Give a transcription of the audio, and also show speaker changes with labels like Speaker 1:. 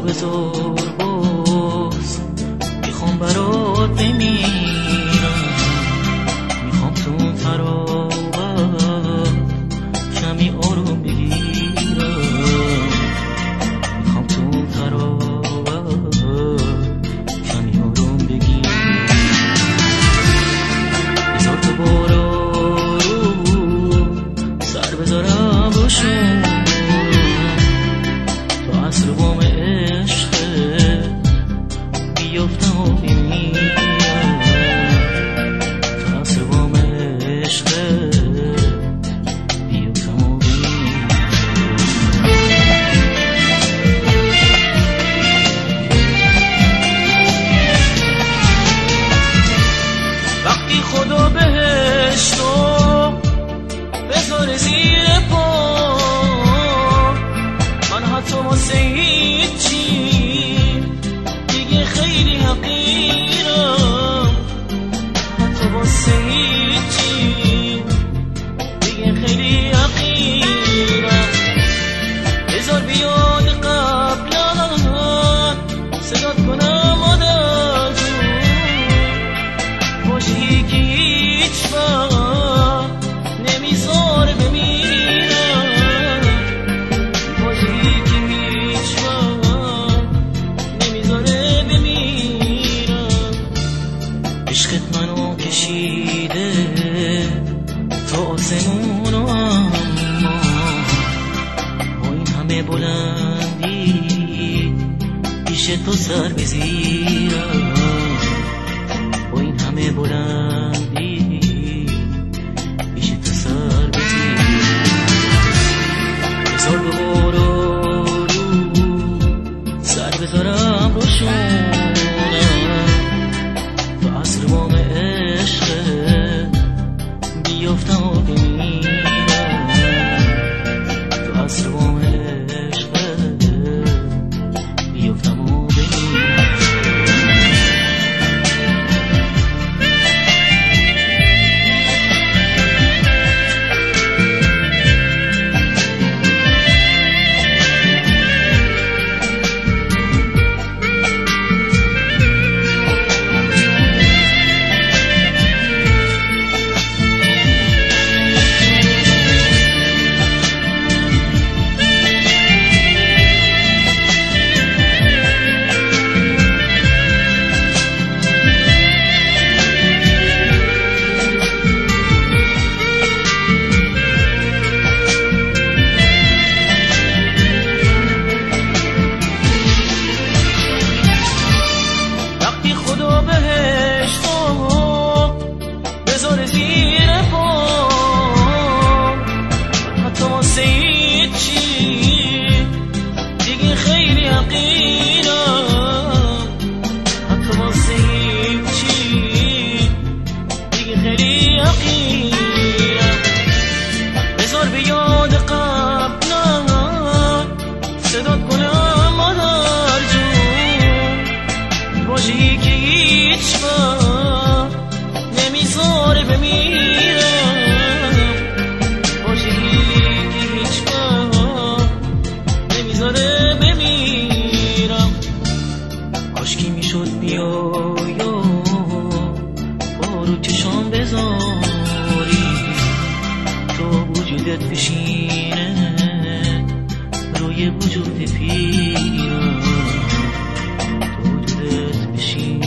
Speaker 1: بذار باز، میخوام برات بمیرم، میخوام تو اون تراوت کمی آروم بگیرم، میخوام تو اون تراوت کمی آروم بگیرم. بذار تو بارا رو سر بذارم روشون، تو عصر بام عشقه بیافتم و بمیرم، تو عصر بام عشقه بیافتم و بمیرم. وقتی خدا بهشتو بذاره زیر پا، من حتی واسه هیچی دیگه خیلی حقیرم، حتی واسه هیچی دیگه خیلی حقیرم. بذار بیاد قبلا صدات کنم مادر جون، باشی که هیچ وقت نمیذاره بمیرم، باشی که هیچ وقت نمیذاره بمیرم. عشقت منو کشیده تا آسمون و اما با این همه بلندی پیش تو سر بزیرم، با این همه بلندی پیش تو سر بزیرم. بذار دوباره رو سر بذارم روشونم، تو عصر بام عشقه بیافتم و بمیرم، تو عصر بام عشقه بیافتم و بمیرم. بذار زیر پا، حتی واسه هیچی دیگه خیلی حقیرم، حتی واسه هیچی دیگه خیلی حقیرم. بذار بیاد قبلا صدات کنم مادر جون، باشی که هیچ وقت نمیذاره بمیرم، باشی که هیچ وقت نمیذاره بمیرم. کاشکی میشد بیای و با رو چشام بذاری، تو وجودت بشینه روی وجود پیرم، تو وجودت بشینه